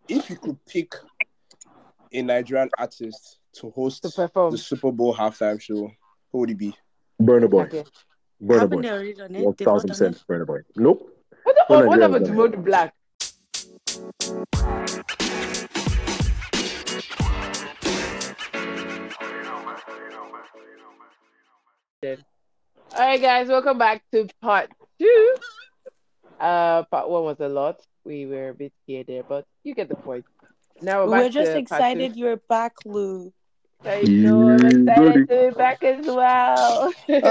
If you could pick a Nigerian artist to To host the perform. Super Bowl halftime show, who would it be? Burner Boy. Okay. Burner Haven't Boy. they already done it? They've not done it. 1000% Burner Boy. Nope. What, No what Nigerian has about done it. Devote Black? All right, guys, welcome back to part two. Part one was a lot. We were a bit scared there, but you get the point. Now we're We were back just to part two. excited you're back, Lou. I know I'm excited Goody. to be back as well.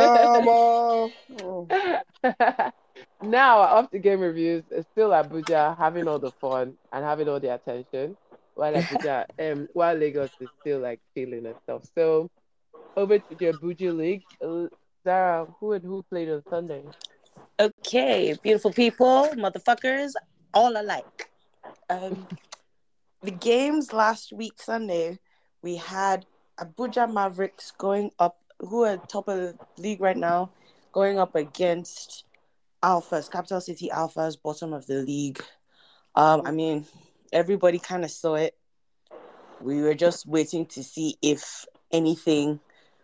Oh. Now, after game reviews, it's still Abuja having all the fun and having all the attention, while Lagos is still like chilling and stuff. So over to the Abuja League. Zara, who played on Sunday? Okay, beautiful people, motherfuckers, all alike. The games last week Sunday, we had Abuja Mavericks going up, who are top of the league right now, going up against Alphas, Capital City Alphas, bottom of the league. I mean, everybody kind of saw it. We were just waiting to see if anything,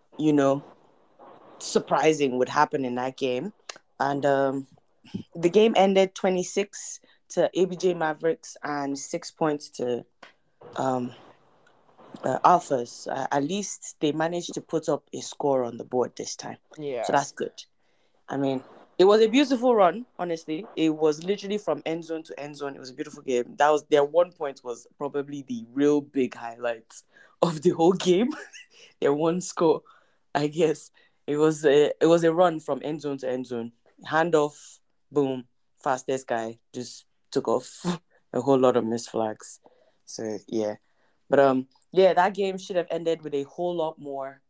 surprising would happen in that game. And the game ended 26 to ABJ Mavericks and 6 points to Alphas. At least they managed to put up a score on the board this time. Yeah. So that's good. I mean, it was a beautiful run, honestly. It was literally from end zone to end zone. It was a beautiful game. Their 1 point was probably the real big highlight of the whole game. Their one score, I guess. It was a run from end zone to end zone. Handoff, boom, fastest guy just took off. A whole lot of missed flags. So yeah. But that game should have ended with a whole lot more.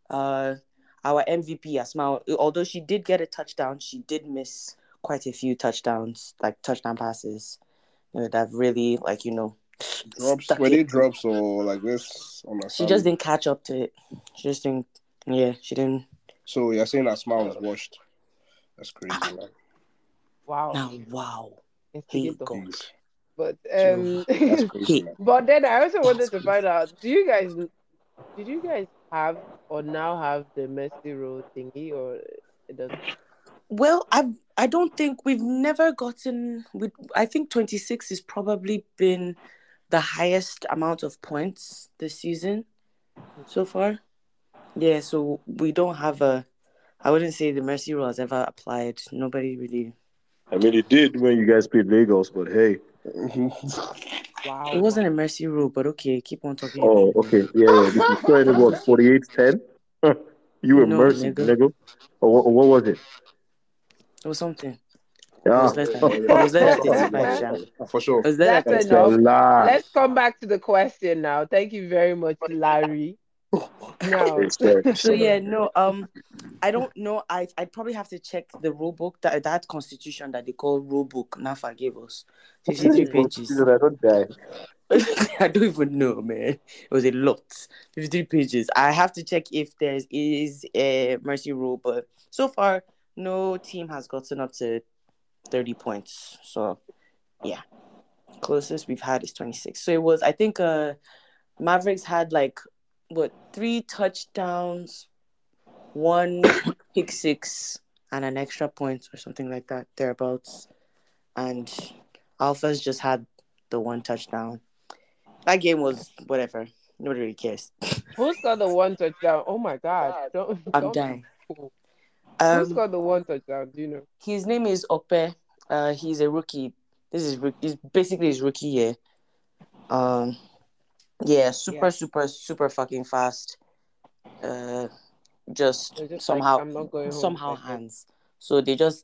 Our MVP Asma, although she did get a touchdown, she did miss quite a few touchdowns, like touchdown passes. That really Drops? Were they drops or like this? She just didn't catch up to it. She just didn't. Yeah, she didn't. So you're saying that Smile was washed? That's crazy, man. Wow. Now, wow. Hey, God. But that's crazy, man. But then I also wanted to find out: did you guys have or now have the Mercy Road thingy, or it doesn't? Well, I don't think we've never gotten. I think 26 has probably been the highest amount of points this season so far. Yeah, so we don't have I wouldn't say the Mercy Rule has ever applied. Nobody really. I mean, it did when you guys played Lagos, but hey. Wow. It wasn't a Mercy Rule, but okay, keep on talking. Oh, okay. Yeah. This is scoring what, 48-10? You were mercy, nigga. Or what was it? It was something. Yeah. It was less than 35, Sha. For sure. That's enough. Let's come back to the question now. Thank you very much, Larry. Now, so yeah, no, I don't know. I'd probably have to check the rule book, that constitution that they call rule book. NAFA gave us 53 pages. I don't die. I don't even know, man. It was a lot. 53 pages. I have to check if there is a mercy rule, but so far, no team has gotten up to 30 points. So, yeah. Closest we've had is 26. So it was, I think, Mavericks had 3 touchdowns, 1 pick six, and an extra point or something like that, thereabouts. And Alphas just had the 1 touchdown. That game was whatever. Nobody really cares. Who scored the 1 touchdown? Oh my God! I'm dying. Who scored the 1 touchdown? Do you know? His name is Ope. He's a rookie. This is basically his rookie year. Yeah, super fucking fast. Just somehow hands. So they just,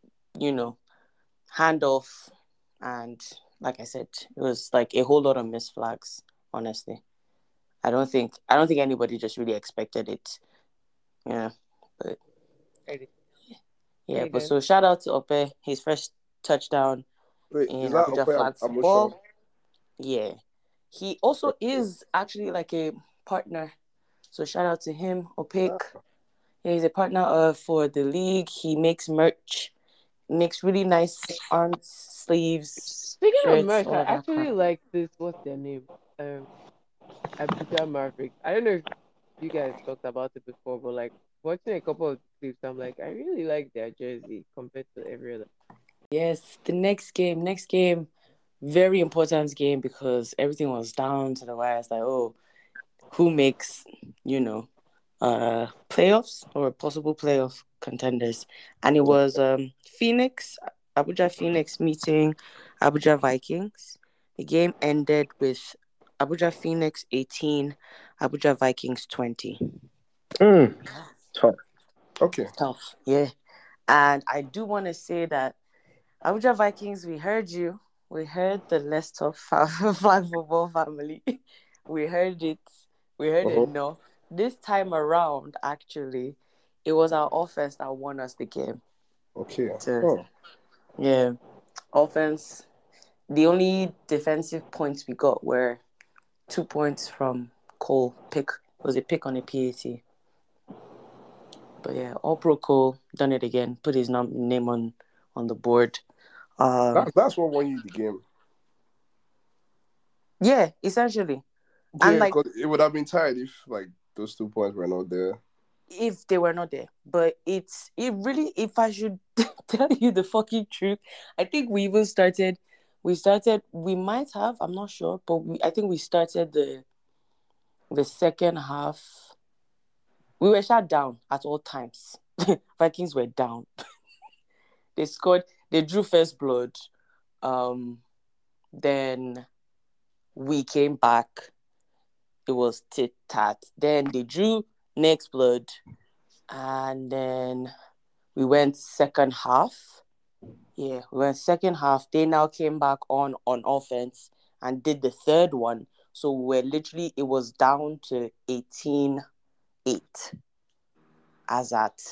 hand off, and like I said, it was like a whole lot of missed flags. Honestly, I don't think anybody just really expected it. Yeah, but yeah, but so shout out to Ope, his first touchdown in Abuja flag football. Yeah. He also is actually like a partner. So shout out to him, Opaque. Yeah, he's a partner for the league. He makes merch. Makes really nice arm sleeves, Speaking of shirts, merch, all I of that actually crap. like this. What's their name? Abuja Mavericks. I don't know if you guys talked about it before, but like watching a couple of clips, I'm like, I really like their jersey compared to every other. Yes, the next game, very important game because everything was down to the wire. It's like, oh, who makes, you know, playoffs or possible playoff contenders? And it was Abuja Phoenix meeting Abuja Vikings. The game ended with Abuja Phoenix 18, Abuja Vikings 20. Tough. Okay. Tough, yeah. And I do want to say that Abuja Vikings, we heard you. We heard the Leicester flag football family. We heard it. We heard Uh-huh. enough. This time around, actually, it was our offense that won us the game. Okay. So, Oh. yeah, offense. The only defensive points we got were 2 points from Cole. Was a pick on a PAT. But yeah, all pro Cole done it again. Put his name on the board. That's what won you the game. Yeah, essentially. And Yeah, like, because it would have been tied if like those 2 points were not there. if they were not there, but it really, if I should tell you the fucking truth, I think we might have, I'm not sure, but I think we started the second half. We were shut down at all times. Vikings were down. They drew first blood. Then we came back. It was tit tat. Then they drew next blood, and then we went second half. Yeah, we went second half. They now came back on offense and did the third one. So it was down to 18-8 as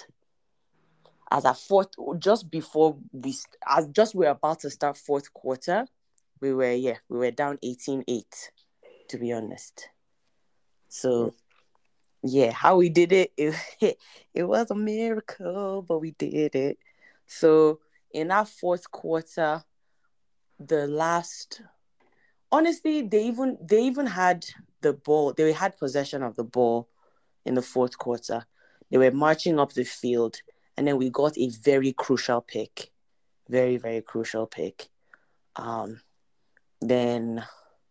at fourth, just before we're about to start fourth quarter, we were down 18-8, to be honest. So yeah, how we did it was a miracle, but we did it. So in that fourth quarter, honestly, they even had the ball. They had possession of the ball in the fourth quarter. They were marching up the field, and then we got a very crucial pick, very very crucial pick. Then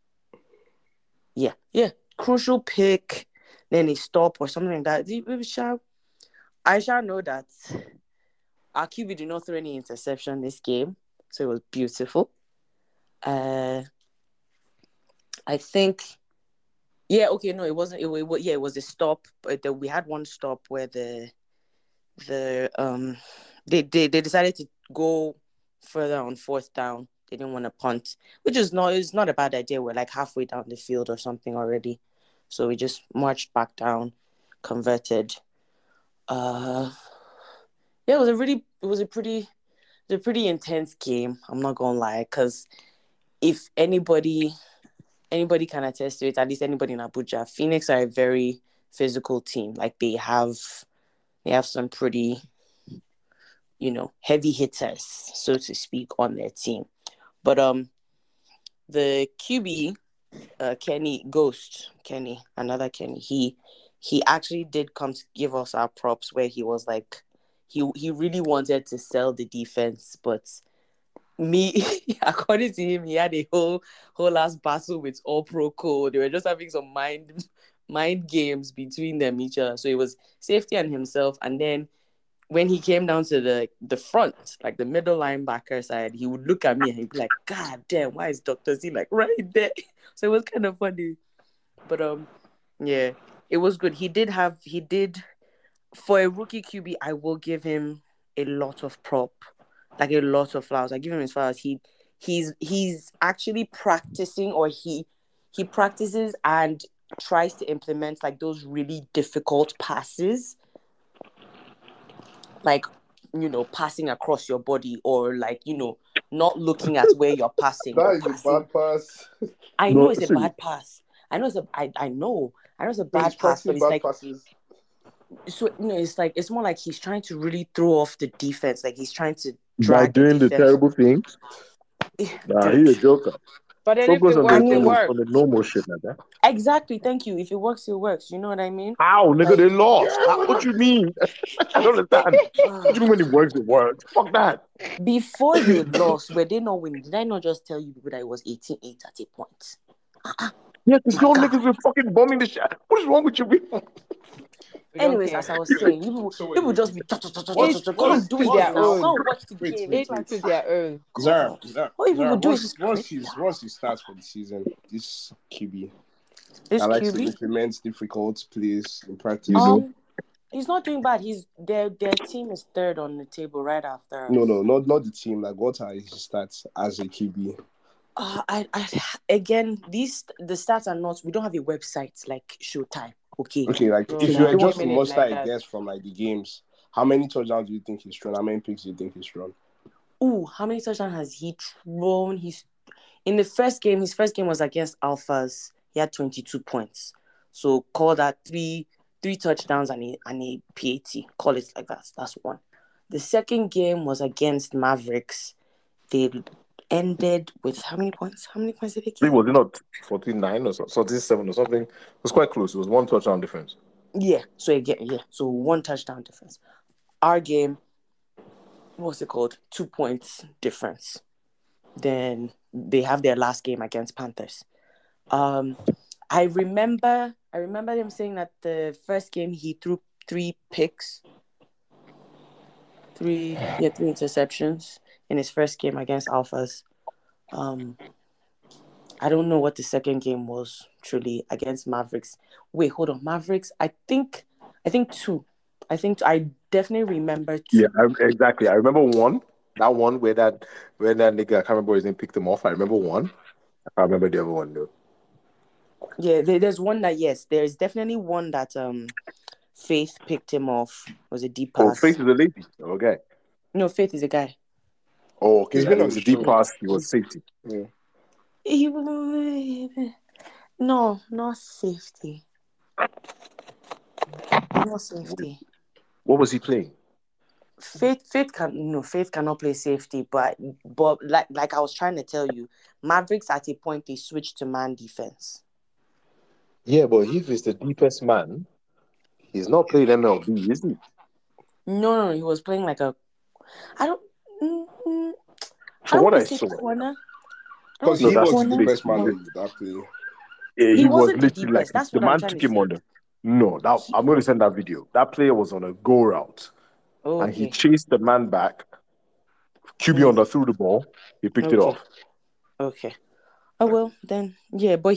crucial pick. Then a stop or something like that. I shall know that our QB did not throw any interception this game, so it was beautiful. I think, yeah, okay, no, it wasn't. It was a stop, but we had one stop where they decided to go further on fourth down. They didn't want to punt, which is not a bad idea. We're like halfway down the field or something already, so we just marched back down, converted. Yeah, it was a pretty intense game. I'm not gonna lie, because if anybody can attest to it, at least anybody in Abuja, Phoenix are a very physical team. Like they have some pretty, heavy hitters, so to speak, on their team. But the QB, another Kenny, he actually did come to give us our props, where he was like, he really wanted to sell the defense, but according to him, he had a whole last battle with All Pro Code. They were just having some mind games between them each other. So it was safety and himself. And then when he came down to the front, like the middle linebacker side, he would look at me and he'd be like, "God damn, why is Dr. Z like right there?" So it was kind of funny. But yeah, it was good. He did for a rookie QB, I will give him a lot of prop, like a lot of flowers. I give him his flowers. He's actually practicing, or he practices and tries to implement like those really difficult passes, like, passing across your body, or like, not looking at where you're passing or That is a passing. bad pass. I know No, it's a see, bad pass. I know it's a So he's bad pass, but practicing it's bad like, passes. so it's like, it's more like he's trying to really throw off the defense. Like he's trying to drag doing the defense. terrible things. Nah, he's a joker. But then Focus if it on works, the it works. on the normal shit like that. Exactly. Thank you. If it works, it works. You know what I mean? How, nigga, Like- they lost. What you mean? I don't understand. What do you mean when it works, it works? Fuck that. Before they lost, were they not winning? Did I not just tell you people that it was 18-8 at a point? Yeah, because My y'all God. niggas were fucking bombing the shit. What is wrong with you people? We don't Anyways, care. as I was saying, people just be go and do to it their now. own. Go and watch the game. Each Like, to their own. Zara, what you people do is just once crazy. he starts for the season, this QB, This I like to QB, implement difficult plays in practice. he's not doing bad. He's their team is third on the table right after us. No, not the team. Like, what are his stats as a QB? Again, the stats are not. We don't have a website like Showtime. Okay, like No, if nah, you were don't just to mean it muster like a that. guess from like the games, how many touchdowns do you think he's thrown? How many picks do you think he's thrown? Ooh, how many touchdowns has he thrown? He's in the first game. His first game was against Alphas. He had 22 points. So call that three touchdowns and a PAT. Call it like that. That's one. The second game was against Mavericks. They ended with how many points? How many points did they get? Was it not 14-9 or 14-7 or something? It was quite close. It was one touchdown difference. Yeah. So again, So one touchdown difference. Our game, what's it called? 2 points difference. Then they have their last game against Panthers. I remember them saying that the first game he threw 3 picks. 3 interceptions in his first game against Alphas. I don't know what the second game was truly against Mavericks. Wait, hold on. Mavericks, I think 2. I definitely remember 2. Yeah, exactly. I remember one. That one where that nigga, I can't remember his name, picked him off. I remember one. I remember the other one though. Yeah, there's one that there's definitely one that Faith picked him off. It was a deep pass. Faith is a lady. Okay. No, Faith is a guy. Oh, okay. He's been It on was the a deep show. pass. He was safety. Yeah. No, not safety. Not safety. What was he playing? Faith cannot play safety, but like I was trying to tell you, Mavericks at a point they switched to man defense. Yeah, but if he's the deepest man, he's not playing MLB, is he? No, he was playing like a. I don't. From what I say saw, corner. Because No, he that's was the big. best man in that play. He was wasn't the literally like deepest. That's the what I'm man trying took to him say. on the. No, I'm going to send that video. That player was on a go route, and he chased the man back. QB underthrew the ball. He picked it off. Okay. Oh well, then but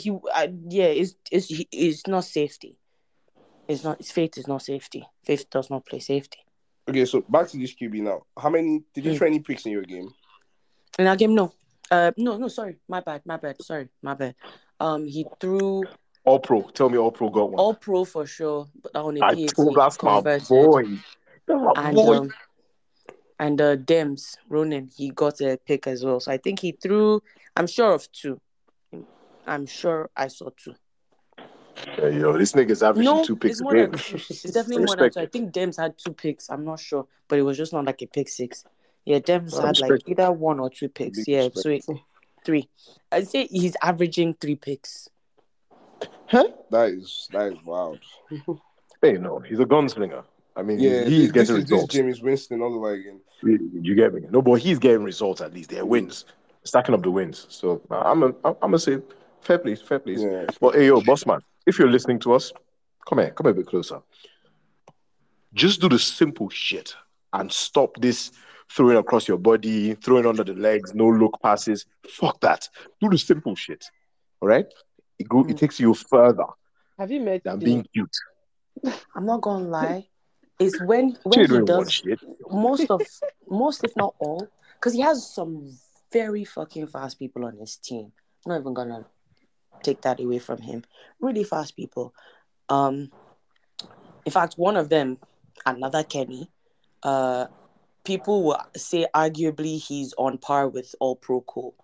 it's not safety. It's not. Faith is not safety. Faith does not play safety. Okay, so back to this QB now. How many did you throw any picks in your game? In our game, no. No. Sorry, my bad. Sorry, my bad. He threw All pro. Tell me, all pro got one. all pro for sure, but on a PAT that's converted. my boy. That's my boy. And Dems Ronan, he got a pick as well. So I think he threw. I'm sure of 2. I'm sure I saw 2. Hey, yo, this nigga's averaging 2 picks it's a more game. than 2. It's definitely more than 2. I think Dems had 2 picks. I'm not sure, but it was just not like a pick 6. Yeah, Dems had like either 1 or 2 picks. Yeah, so 3. I'd say he's averaging 3 picks. Huh? That is wild. Hey, no, he's a gunslinger. I mean, yeah, he's getting results. This James Winston all over again. You get me? No, but he's getting results at least. They're wins, stacking up the wins. So I'm gonna say fair play. Yeah, but hey, yo, boss man, if you're listening to us, come here, come a bit closer. Just do the simple shit and stop this throwing across your body, throwing under the legs, no look passes. Fuck that. Do the simple shit. All right? It takes you further Have you met than being cute. I'm not gonna lie. It's when he does shit. most if not all, because he has some very fucking fast people on his team. I'm not even gonna take that away from him. Really fast people. In fact, one of them, another Kenny, people will say arguably he's on par with All Pro Cole.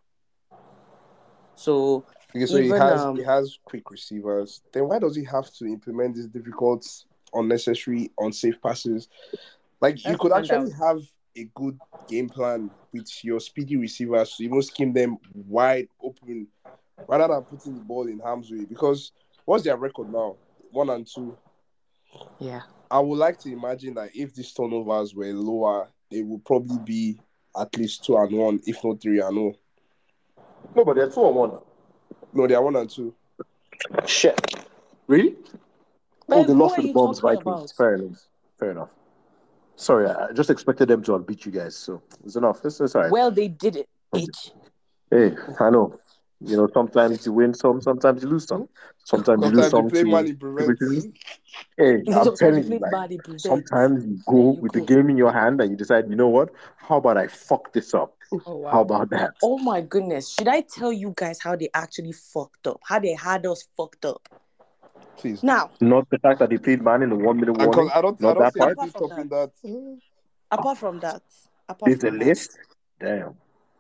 So okay, so even, he has quick receivers. Then why does he have to implement these difficult, unnecessary, unsafe passes? Like you could actually have a good game plan with your speedy receivers to even scheme them wide open rather than putting the ball in harm's way. Because what's their record now? 1-2. Yeah. I would like to imagine that if these turnovers were lower, they would probably be at least 2-1, if not 3-0. No, but they're 2-1. No, they are 1-2. Shit. Really? But They who lost are to the you Bombs talking Vikings. about? Fair enough. Fair enough. Sorry, I just expected them to have beat you guys, so it's enough. It's all right. Well, they did it, bitch. Hey, I know. Sometimes you win some, sometimes you lose some. Sometimes you lose Sometimes you some play man to in prevent. Hey, I'm Sometimes you telling you, play like, body prevent. sometimes you There go you with the go. game in your hand and you decide, you know what? How about I fuck this up? Oh How wow. about that? Oh my goodness. Should I tell you guys how they actually fucked up? How they had us fucked up? Please. Now, Not the fact that they played man in the 1 minute Because warning. I don't Not that see part. anything apart from stopping that. apart from that, apart It's a from that, list. Damn.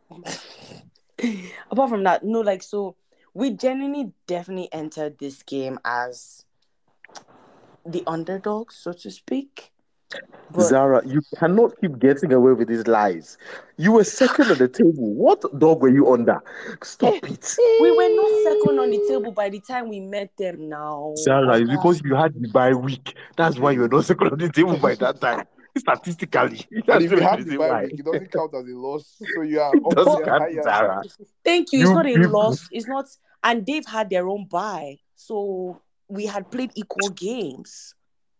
apart from that, no, like, so we genuinely definitely entered this game as the underdog, so to speak. But Zara, you cannot keep getting away with these lies. You were second on the table. What dog were you under? Stop it. we were not second on the table by the time we met them now. Zara, it's because you had the bye week. That's why you were not second on the table by that time. Statistically. And That's if the you only have the reason bye why. week, it doesn't count as a loss. So you are It up doesn't there count, higher. Zara. Thank you. It's You not a people. loss. It's not. And they've had their own bye. So we had played equal games.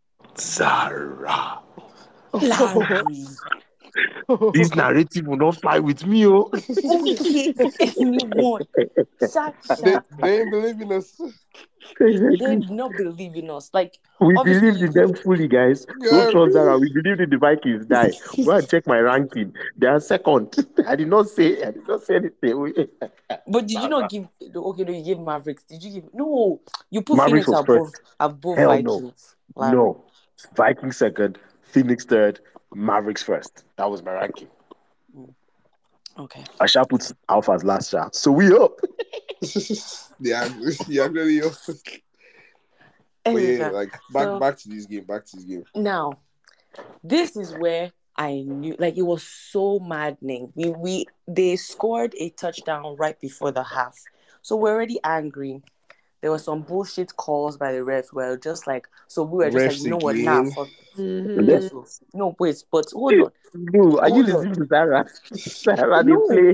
Zara. Larry. This narrative will not fly with me, oh. Okay, anyone. Shut. They ain't believing us. They did not believe in us. Like, We believed obviously, in them fully, guys. Don't Yeah. trust Zara. We believed in the Vikings. Die. Go and check my ranking. They are second. I did not say anything. but did you not give? Okay, no, you gave Mavericks. Did you give? No, you put Mavericks Phoenix was first. above Hell no. Vikings. Larry. No. Vikings second, Phoenix third, Mavericks first. That was my ranking. Okay. I shall put Alpha as last shot. So we up. Yeah, really. But yeah, like back to this game. Back to this game. Now, this is where I knew, like, it was so maddening. They scored a touchdown right before the half, so we're already angry. There were some bullshit calls by the refs. Where just like, so we were just like, Refs you know what? Nah, again. fuck. Mm-hmm. Yes, no, wait, but hold on. No, are you listening to Sarah? Sarah, they No. play.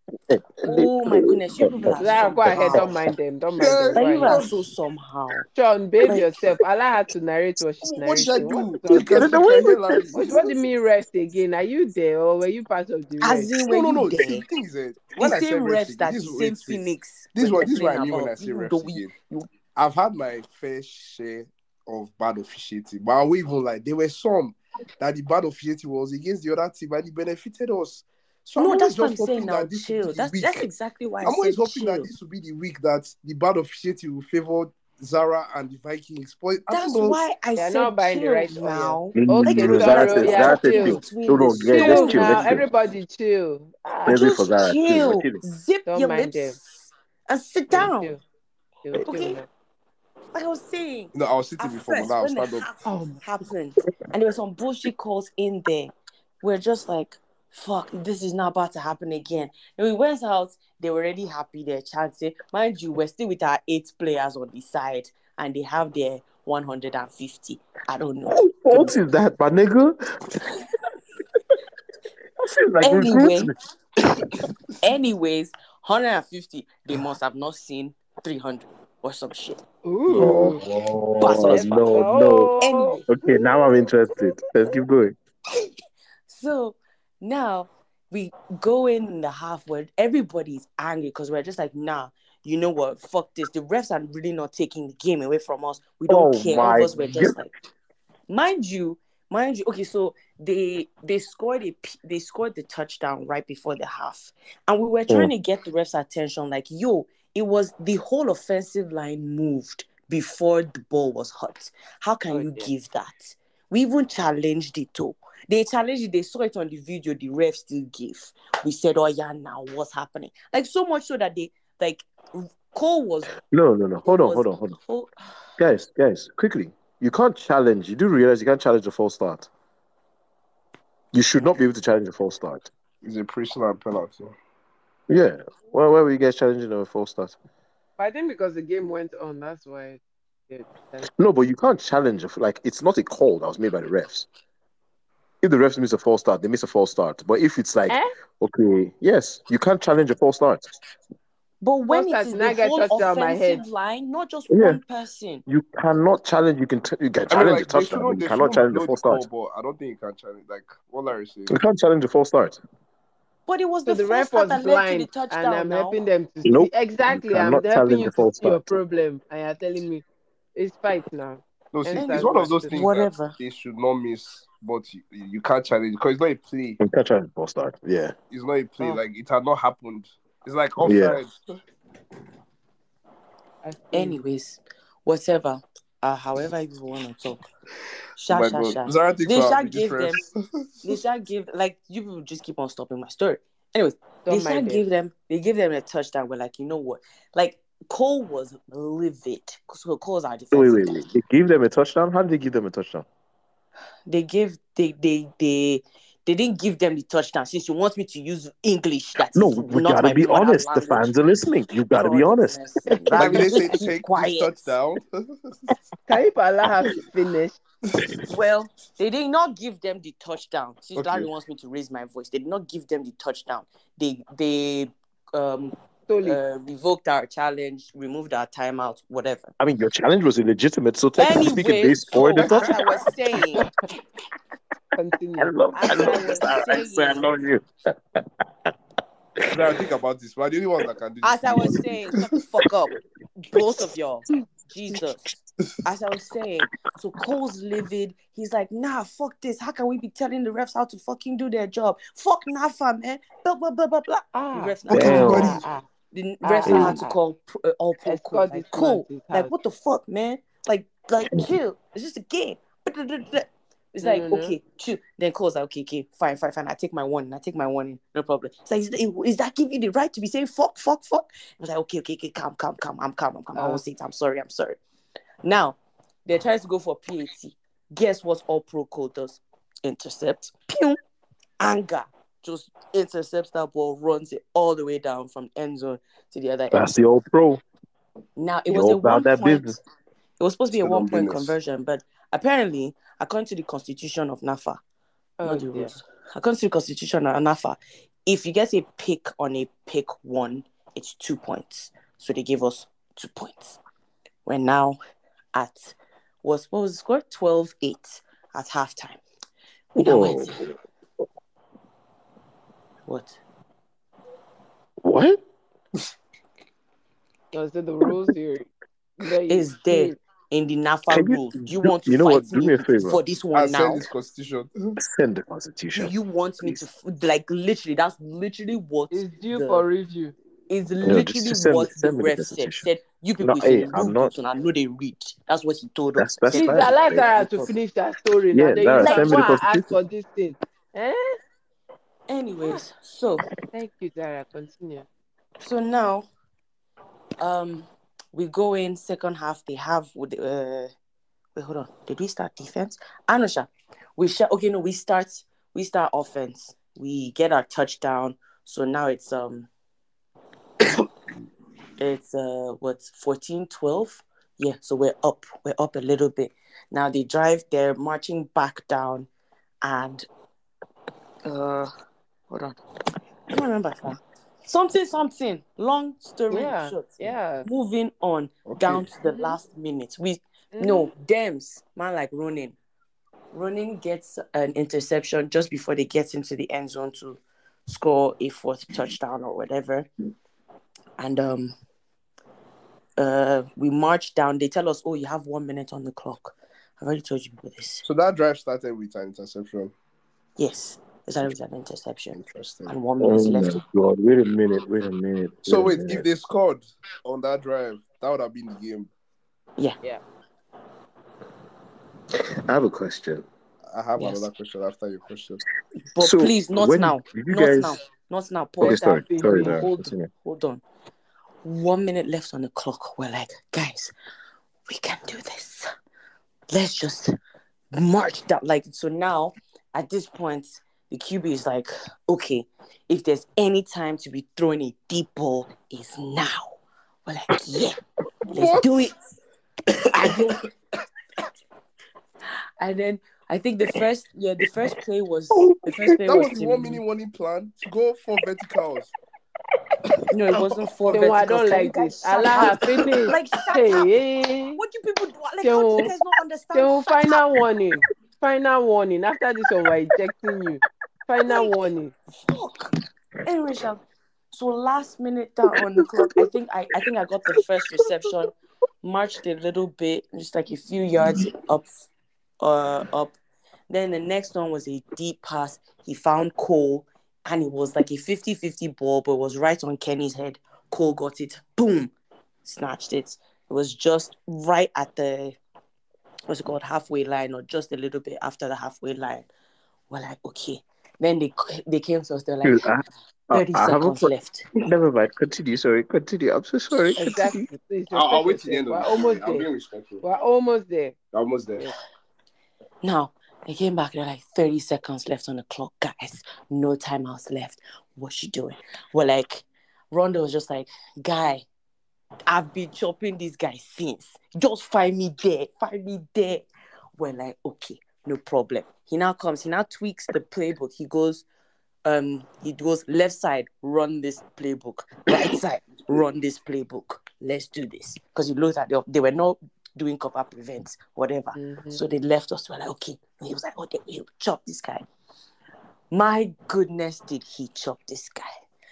Oh my goodness, you people are Zara, go ahead. somehow. Don't mind them. Don't mind them. Yeah, Go Like, you people ahead. are so somehow. Sean, babe Like, yourself. Allah had to narrate what she's what did I narrating. do? What's You up? can hear Larry. What do you mean rest again? Are you there or were you part of the as rest? in, were you No. there? See, the thing is that The when I same say refs refs again, that the same Phoenix This were is what I complaining mean when I about. say Even refs though again. I've had my fair share of bad officiating, but I won't even like there were some that the bad officiating was against the other team and it benefited us. So I'm no, always that's what I'm just hoping saying now. that this will Chill. be the That's week. exactly why I I'm always said hoping that chill. this will be the week that the bad officiating will favor Zara and the Vikings. But I don't That's know. why I They're said not buying the chill right oil. now. Like, Okay, it was sorry. Zara never says, Yeah, Zara about says in chill. chill. between No, the no, guys, let's Chill chill, now. let's schools. chill. Everybody chill. Let's wait for Just Zara. Chill, we're chill. chilling. Zip Don't your mind them. lips and sit Chill, down. chill. Chill Okay? now. Like I was saying, No, I was sitting at before, but first, now I'll when the stand up. half Oh my. happened and there were some bullshit calls in there, we're just like, fuck, this is not about to happen again. And we went out, they were already happy, they're chanting. Mind you, we're still with our 8 players on the side and they have their 150. I don't know. What is that, my nigga? That seems like Anyway, recruitment. anyways, 150, they must have not seen 300 or some shit. Ooh. Pass on Let's spot. No. go. Anyway, Okay, now I'm interested. Let's keep going. so now we go in the half where everybody's angry because we're just like, nah, you know what? Fuck this. The refs are really not taking the game away from us. We don't Oh care. All of my us were just like, mind you. Okay, so they scored the touchdown right before the half, and we were trying to get the refs' attention. Like, yo, it was the whole offensive line moved before the ball was hot. How can you give that? We even challenged it too. They challenged it. They saw it on the video. The ref still gave. We said, "Oh yeah, now what's happening?" Like, so much so that they like Cole was. No. Hold on. Oh, Guys, quickly. You can't challenge. You do realize you can't challenge the false start. You should not be able to challenge a false start. It's a personal penalty. Yeah. Well, why were you guys challenging a false start? But I think because the game went on, that's why. It, No, but you can't challenge like it's not a call that was made by the refs. If the refs miss a false start, they miss a false start. But if it's like, eh? okay, yes, you can't challenge a false start. But when False it start is did the not get whole touched on my head. offensive line, not just Yeah. one person. You cannot challenge. You can challenge I mean, a like touchdown, but you they cannot shouldn't challenge a blow the false call, start. but I don't think you can challenge. Like what Larry saying. You can't challenge a false start. But it was So the the false ref start was that led to the blind, and touchdown I'm now. helping them to see. Nope. You Exactly, I'm cannot helping challenge you a to false see your start. problem, and you're telling me it's fight now. No, see, Enter it's one of match those to things Whatever. that they should not miss, but you can't challenge because it's not a play. You can't challenge a false start. Yeah. It's not a play. Oh. Like it had not happened. It's like Yeah. offside. I see. Anyways, whatever. However you want to talk. Oh my God. Zara thinks They I'll shall be give them. different. They shall give, like, you people just keep on stopping my story. Anyways, Don't they shall mind give them. They give them a touchdown. We're like, you know what? Like, Cole was livid. So Cole's our defensive. Wait. They gave them a touchdown? How did they give them a touchdown? They didn't give them the touchdown. Since you want me to use English, that No, is we not gotta my be mother honest. The language. fans are listening. You gotta be God of honest. mercy. Like Larry, they say, just keep take quiet. this touchdown. Can you allow her to finish? Well, they did not give them the touchdown. Since Okay. Larry wants me to raise my voice, they did not give them the touchdown. They Totally. revoked our challenge, removed our timeout, whatever. I mean, your challenge was illegitimate, so technically speaking, they scored the as touchdown. I was saying, Continue. I love as I was I love you. Zara, think about this. We're the only ones that can do this. as I was saying, shut the fuck up, both of y'all. Jesus. As I was saying, so Cole's livid. He's like, nah, fuck this. How can we be telling the refs how to fucking do their job? Fuck NAFA, man. Blah, blah, blah, blah, blah. Ah, The refs Okay, Damn. everybody. The refs now had to ah. call all pro Escort Cole. this Like, man Cole, to his like, house. what the fuck, man? Like, chill. It's just a game. It's No, like, no, no. okay, chill. Then Cole's like, okay, fine. I take my one. No problem. It's like, is that give you the right to be saying fuck? I was like, okay, calm. I'm calm. I won't say it. I'm sorry. Now, they're trying to go for PAT. Guess what all pro Cole does? Intercept. Pew! Anger. Just intercepts that ball, runs it all the way down from end zone to the other end. That's the old pro. Now, it You was all a about 1 that point. business. It was supposed to be a Still on 1 point business. conversion, but apparently, according to the constitution of NAFA, Oh, not the dear. rules. According to the constitution of NAFA, if you get a pick on a pick one, it's 2 points. So they gave us 2 points. We're now at what was the score? 12-8 at halftime. We now went. What? What? Was it the rules here? Is there in the NAFA Can you- rules? Do you want to you know fight what? Do me a favor. for this one And now? send this constitution. Send the Do constitution. you want me to like literally? That's literally what It's due for review. is No, literally just send- what the send me the ref said. constitution. Said you people No, is hey, in I'm rule not- book, and I know they read. That's what he told us. That's Please fine. allow Hey, Zara no to problem. finish that story. Yeah, Now then Zara, you send can me go the and ask constitution. for this thing. Anyways, so Thank you, Zara. Continue. now, we go in second half. They have wait, hold on. Did we start defense? Anusha, we start offense. We get our touchdown. So now it's what's 14-12? Yeah, so we're up a little bit. Now they drive, they're marching back down, and hold on. I don't remember that. Something. Long story Yeah, short. yeah. Moving on down to the last minute. Dems, man like Ronin. Ronin gets an interception just before they get into the end zone to score a fourth touchdown or whatever. And we march down. They tell us, oh, you have 1 minute on the clock. I've already told you about this. So that drive started with an interception. Yes, it started with an interception. Interesting. And 1 minute left. God, wait a minute. So wait, if they scored on that drive, that would have been the game. Yeah. I have a question. I have Yes. another question after your question. But So, please, not when now. did you Not guys- now. Not now. Okay, Pause. sorry, Hold Dara, Hold continue. on. 1 minute left on the clock. We're like, guys, we can do this. Let's just march down. Like, so now, at this point, the QB is like, okay, if there's any time to be throwing a deep ball, it's now. We're like, yeah, let's do it. And then I think the first play was That was the to 1 minute warning plan to go for verticals. no, it wasn't for Then I verticals. don't Can you like guys this. shut Allah up? finish. Like, shut up. Hey, What do people do? Like, how do you guys not understand? so Shut up. final warning. Final warning. After this one, we're ejecting you. Final Like, warning. fuck. Anyway, Sha, so last minute down on the clock, I think I got the first reception, marched a little bit, just like a few yards up. Then the next one was a deep pass. He found Cole, and it was like a 50-50 ball, but it was right on Kenny's head. Cole got it. Boom. Snatched it. It was just right at the, what's it called, halfway line, or just a little bit after the halfway line. We're like, okay. Then they came to us. They're like, 30 I have a seconds left. Never mind. Continue. Sorry. Continue. I'm so sorry. Continue. Exactly. Please I'll respect wait till the yourself. end of We're the almost story. I'm being there. respectful. We're almost there. Almost there. Yes. Now, they came back. They're like, 30 seconds left on the clock. Guys, no timeouts left. What's she doing? We're like, Rondo was just like, guy, I've been chopping this guy since. Just find me there. Find me there. We're like, okay, no problem. He now comes. He now tweaks the playbook. He goes left side, run this playbook. Right side, run this playbook. Let's do this. Because you looked at they were not doing cover prevents, whatever. Mm-hmm. So they left us. We're like, okay. And he was like, oh, he'll chop this guy. My goodness, did he chop this guy?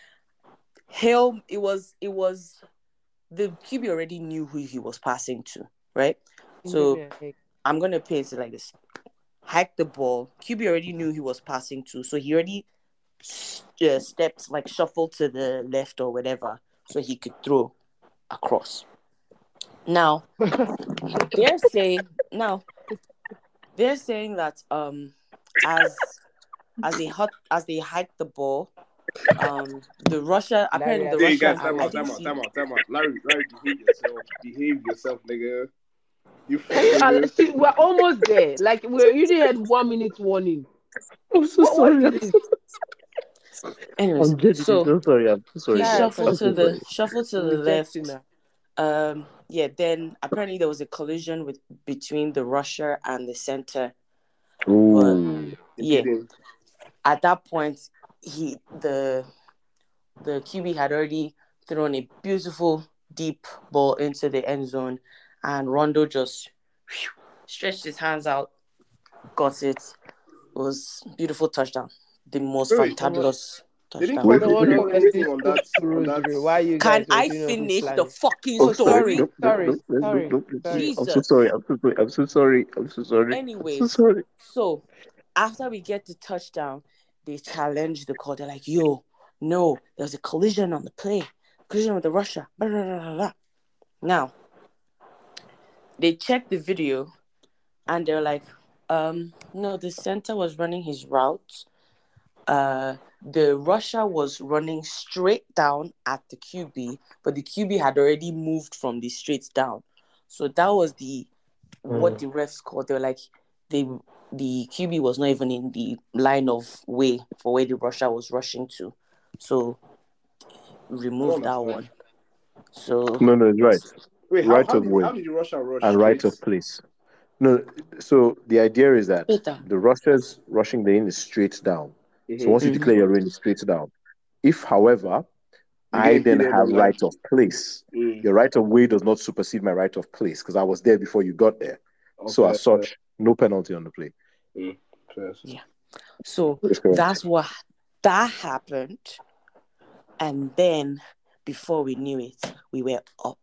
Hell, it was the QB already knew who he was passing to, right? So I'm gonna paint it like this. Hike the ball. QB already knew he was passing to, so he already stepped, like shuffled to the left or whatever, so he could throw across. Now they're saying that as they hike the ball, the Russia apparently the Hey Russian. guys, time out. Larry, behave yourself, nigga. You fucking See, we're almost there. Like we already had 1 minute warning. I'm so sorry. Anyways, so I'm so sorry. I'm so sorry. he Nah, shuffled to the We'll left. reject you now. Then apparently there was a collision between the rusher and the center. Ooh. Yeah, at that point, the QB had already thrown a beautiful deep ball into the end zone, and Rondo just stretched his hands out, got it. It was beautiful touchdown. The most fantabulous They didn't touchdown. call anything on that. Why you Can guys were I doing all this finish the planning? fucking Oh, story? Sorry. I'm so sorry. I'm so sorry. Anyways, so after we get the touchdown, they challenge the call. They're like, yo, no, there was a collision on the play. Collision with the Russia. Blah, blah, blah, blah. Now, they check the video and they're like, no, the center was running his route. The Russia was running straight down at the QB, but the QB had already moved from the straight down. So that was what the refs called. They were like, the QB was not even in the line of way for where the Russia was rushing to. So remove that one. So no, it's right. Wait, right how of way did the Russia rush and right of place. No, so the idea is that the rushers rushing the lane is straight down. So once you declare your lane is straight down. If, however, I then have right of place, your right of way does not supersede my right of place because I was there before you got there. Okay. So as such, no penalty on the play. Yeah. So that's what that happened. And then before we knew it, we were up.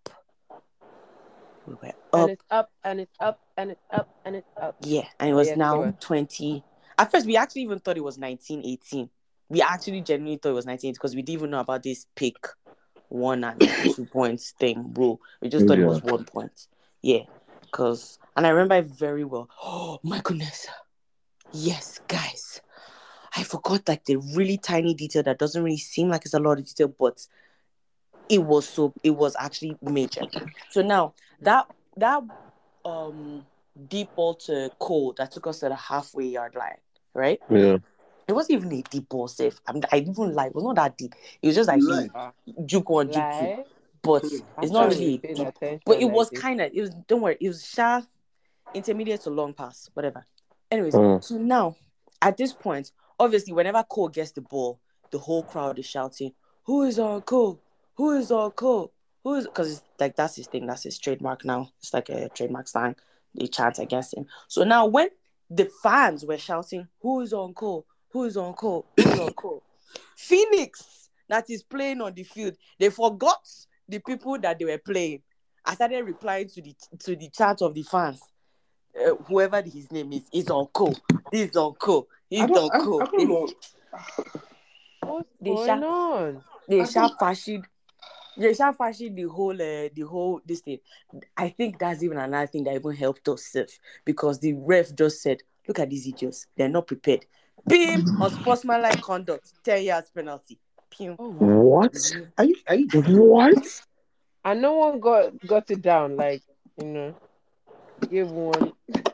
And it's up, and it's up, and it's up, and it's up. Yeah, and it was now 20. At first, we actually even thought it was 19-18. We actually genuinely thought it was 19 because we didn't even know about this pick 1 and 2 points thing rule. We just thought it was 1 point. Yeah, and I remember it very well. Oh my goodness. Yes, guys. I forgot like the really tiny detail that doesn't really seem like it's a lot of detail, but it was actually major. So now that deep ball to Cole that took us to the halfway yard line, right? Yeah. It wasn't even a deep ball safe. I even like it was not that deep. It was just like You lie. juke one, juke two. Like, But it's not after really we a paid deep. attention But it like was this. kind of, it was, don't worry, it was intermediate to long pass, whatever. Anyways, Mm. so now, at this point, obviously, whenever Cole gets the ball, the whole crowd is shouting, "Who is on Cole? Who is on Cole? Who is..." Because it's like, that's his thing. That's his trademark now. It's like a trademark slang. They chant against him. So now, when the fans were shouting, "Who is on Cole? Who is on Cole? Who is on Cole?" Phoenix, that is playing on the field, they forgot the people that they were playing. I started replying to the chat of the fans. Whoever his name is on Cole. This is on Cole. He's on Cole. I don't know. What's They going on? sharp fashion the whole this thing. I think that's even another thing that even helped us safe, because the ref just said, "Look at these idiots, they're not prepared." Beam on sportsmanlike conduct, 10 yards penalty. Pew. Oh wow. What? Are you What? And no one got it down. Like, gave one.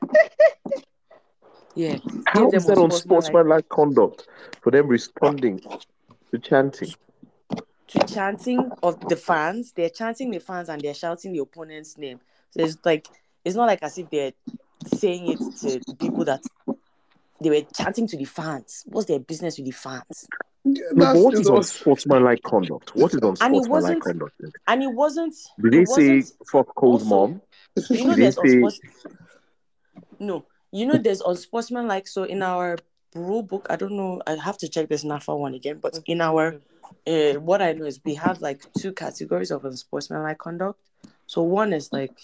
Yeah, How give is them that unsportsmanlike unsportsmanlike conduct for them responding to chanting? to chanting of the fans. They're chanting the fans and they're shouting the opponent's name. So it's not like as if they're saying it to the people that they were chanting to the fans. What's their business with the fans? No, but that's what just is unsportsmanlike conduct? What is And it unsportsmanlike wasn't. conduct? And it wasn't. Did It they wasn't. say fuck Cole's Also, mom? you know, Did they there's say No, there's unsportsmanlike. So in our rule book, I don't know. I have to check this NAFA one again. But in our, what I know is we have like 2 categories of unsportsmanlike conduct. So one is like,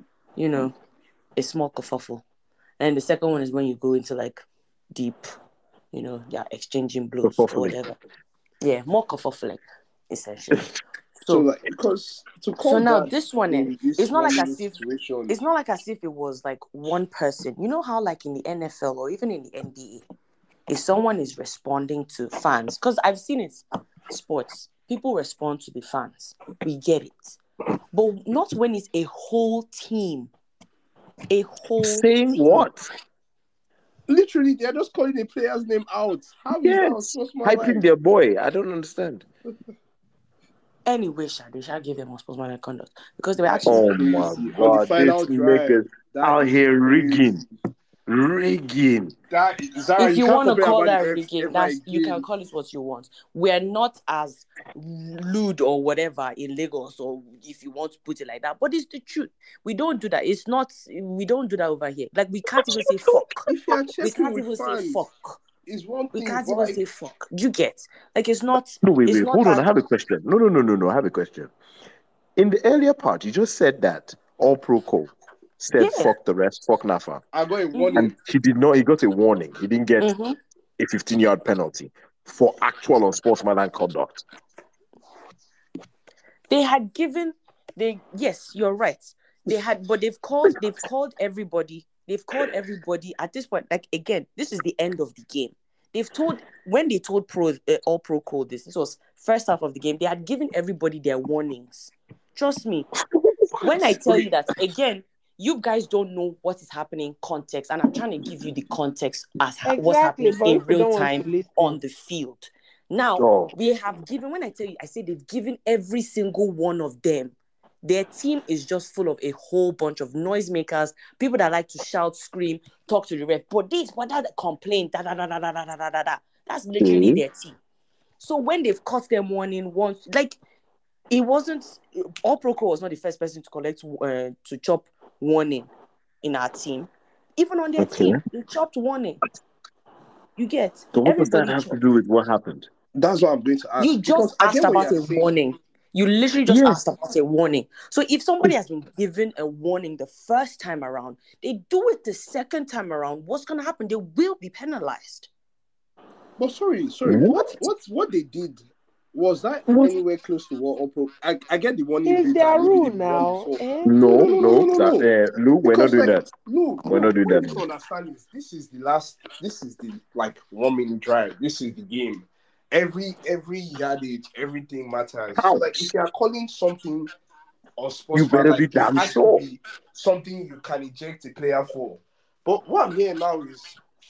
a small kerfuffle, and the second one is when you go into like deep, exchanging blows or kerfuffling? whatever. Yeah, more kerfuffling, essentially. so So like because to So call now that this one, in this it's not like running as if situation. it was like one person. You know how like in the NFL or even in the NBA, if someone is responding to fans, because I've seen it, sports, people respond to the fans. We get it, but not when it's a whole team. A whole Saying team. what? Literally, they're just calling the player's name out. How is that Yes, unsportsmanlike? hyping their boy. I don't understand. Anyway, they shall give them unsportsmanlike conduct because they were That actually. is Oh my crazy. On the God, final this drive, niggas that out is here crazy. rigging. Zara, If you you can't want to complain call about the that refs rigging, ever you can again. call it what you want. We're not as lewd or whatever in Lagos, or if you want to put it like that, but it's the truth. We don't do that. We don't do that over here. Like, we can't even say fuck. If you are We checking can't with even say fans, fuck. is one We thing, can't but even like say fuck. Do you get? Like, it's not No, wait, hold on. I that. have a question. No. I have a question. In the earlier part, you just said that All Pro Cole said Yeah. fuck the rest, fuck Nafa. I got a Mm-hmm. warning. And he did not, he got a warning. He didn't get Mm-hmm. a 15-yard penalty for actual unsportsmanlike conduct. They had given yes, you're right. But they've called everybody. They've called everybody at this point. Like, again, this is the end of the game. When they told All Pro Cole this was first half of the game. They had given everybody their warnings. Trust me. When I tell you that, again, you guys don't know what is happening context, and I'm trying to give you the context as what's happening But in people real don't want time to listen. on the field. Now, Oh. we have given, when I tell you, I say they've given every single one of them. Their team is just full of a whole bunch of noisemakers, people that like to shout, scream, talk to the ref. But that complaint, that's literally their team. So when they've caught them warning once, like, it wasn't, All Pro Cole was not the first person to chop warning in our team. Even on their team, they chopped warning. You get? So what does that Everybody have to chopped. do with what happened? That's what I'm going to ask. You just asked about a warning. You literally just asked about a warning. So if somebody has been given a warning the first time around, they do it the second time around, what's going to happen? They will be penalized. But sorry, what they did, was that anywhere close to what Oppo? I get the warning. It's their rule now. No. Lou, we're not doing that. Look, we're not doing what that. you need to understand is this is the like 1 minute drive. This is the game. Every yardage, everything matters. So like if you are calling something or sports, you better be damn sure. to be something you can eject a player for. But what I'm hearing now is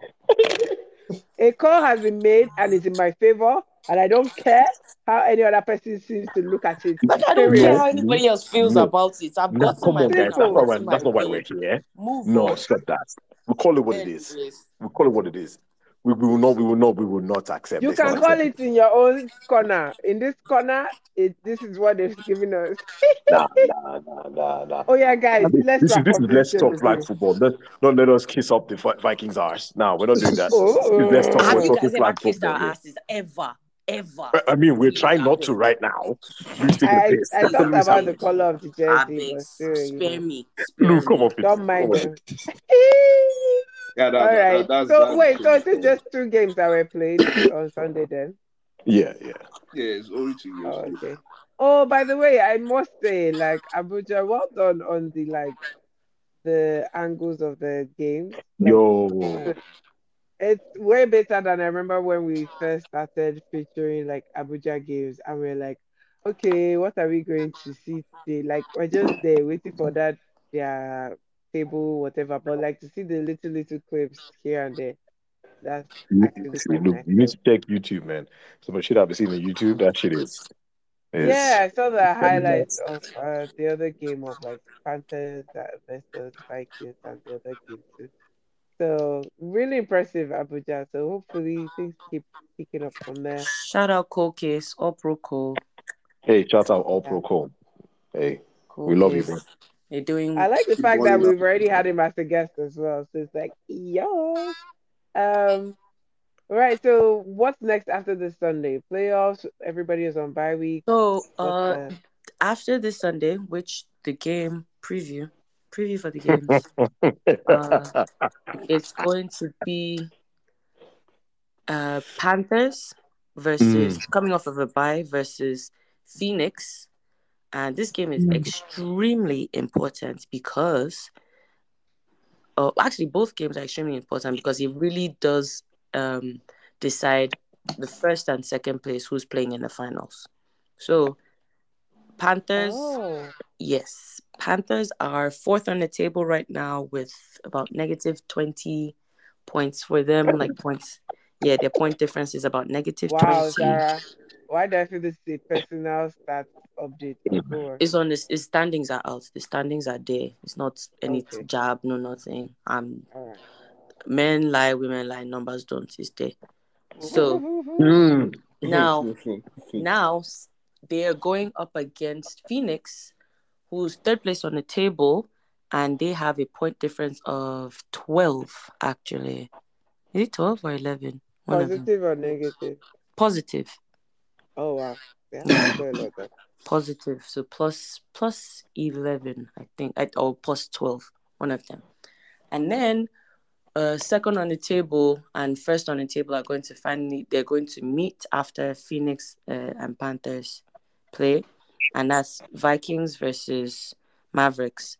A call has been made and is in my favor. and I don't care how any other person seems to look at it. But I don't care Period. how anybody else feels No. about it. I've No, gotten come my on, win. guys. I've Simple. gotten my That's not why we're win. here. Move No, on. stop that. We call it what it is. Anyways, We call it what it is. We will not accept You this. Not can call acceptable. it in your own corner. In this corner, this is what they've given us. Nah. Oh yeah, guys, I mean, let's this wrap is up this let's game talk flag review. football. Don't let us kiss up the Vikings arse. No, we're not doing that. Let's talk. have We're Oh, you talking guys ever flag kissed football our here. asses? Ever? I mean, we're Please, trying I not to beg. right now. Luke's taking a I piss. I thought Luke's about the having color of the I jersey, beg. but still, Spare me. Luke, Spare come me. on, please. don't Come mind on, them. please. Yeah, All right. that's So the wait, so crazy is it part. just 2 games that were played on Sunday then? Yeah. Yeah, it's only 2 games Oh, played. okay. Oh, by the way, I must say, like Abuja, well done on the angles of the games. Like Yo. it's way better than I remember when we first started featuring like Abuja games, and we're like, okay, what are we going to see today? Like we're just there waiting for that their table, whatever. But like to see the little clips here and there, that's actually See, quite Luke, nice. you need to check YouTube, man. Some of the shit I've been seeing on YouTube, that shit is Yeah, I saw the very highlights nice. of the other game of like Panthers versus Vikings and the other game too. So really impressive, Abuja. So hopefully things keep picking up from there. Shout out Cold Case or Pro Cole. Hey, shout out All Yeah. Pro Cole. Hey, we Cold love you, bro. Case. They're doing I like the Keep fact that balling out. we've already had him as a guest as well. So it's like, yo. Um, right. So what's next after this Sunday? Playoffs. Everybody is on bye week. so What's the after this Sunday, which the game preview for the games. It's going to be Panthers versus Mm. coming off of a bye versus Phoenix. And this game is extremely important because actually both games are extremely important because it really does decide the first and second place who's playing in the finals. So Panthers, oh yes, Panthers are fourth on the table right now with about negative 20 points for them. Like points, yeah, their point difference is about negative wow, 20. Zara. Why do I feel this is a personal stats update? But go on. It's on this. Its standings are out. The standings are there. It's not any Okay. jab, no nothing. All right. Men lie, women lie. Numbers don't. It's there. So Mm. now they are going up against Phoenix, who's third place on the table, and they have a point difference of 12. Actually, is it 12 or 11? One of them. Positive or negative? Positive. Oh wow. Yeah, Yeah. quite a lot then. Positive. So plus 11, I think, or plus 12. One of them. And then second on the table and first on the table are going to they're going to meet after Phoenix and Panthers play, and that's Vikings versus Mavericks.